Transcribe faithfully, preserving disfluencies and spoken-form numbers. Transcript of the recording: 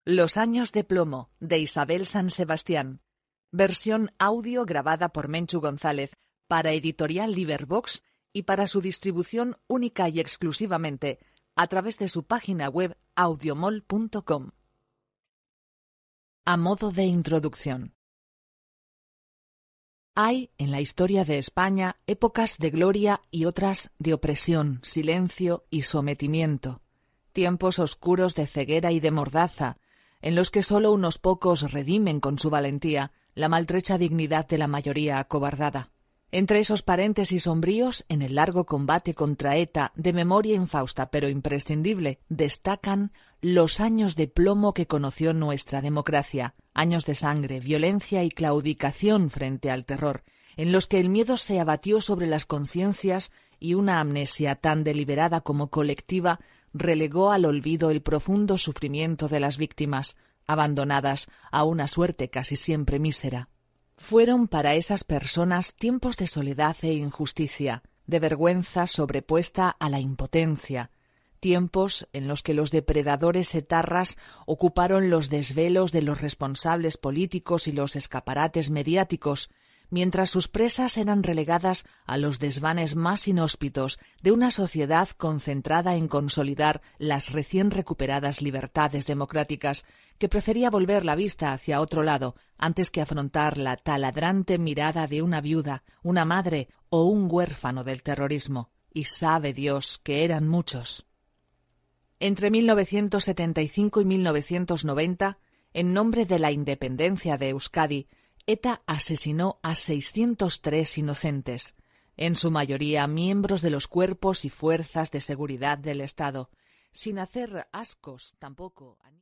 Los años de plomo, de Isabel San Sebastián. Versión audio grabada por Menchu González para Editorial Liverbox y para su distribución única y exclusivamente a través de su página web audiomol punto com. A modo de introducción. Hay en la historia de España épocas de gloria y otras de opresión, silencio y sometimiento, tiempos oscuros de ceguera y de mordaza, en los que solo unos pocos redimen con su valentía la maltrecha dignidad de la mayoría acobardada. Entre esos paréntesis sombríos, en el largo combate contra ETA, de memoria infausta pero imprescindible, destacan los años de plomo que conoció nuestra democracia, años de sangre, violencia y claudicación frente al terror, en los que el miedo se abatió sobre las conciencias y una amnesia tan deliberada como colectiva relegó al olvido el profundo sufrimiento de las víctimas, abandonadas a una suerte casi siempre mísera. Fueron para esas personas tiempos de soledad e injusticia, de vergüenza sobrepuesta a la impotencia, tiempos en los que los depredadores etarras ocuparon los desvelos de los responsables políticos y los escaparates mediáticos, mientras sus presas eran relegadas a los desvanes más inhóspitos de una sociedad concentrada en consolidar las recién recuperadas libertades democráticas, que prefería volver la vista hacia otro lado antes que afrontar la taladrante mirada de una viuda, una madre o un huérfano del terrorismo. Y sabe Dios que eran muchos. Entre mil novecientos setenta y cinco y mil novecientos noventa, en nombre de la independencia de Euskadi, ETA asesinó a seiscientos tres inocentes, en su mayoría miembros de los cuerpos y fuerzas de seguridad del Estado, sin hacer ascos tampoco a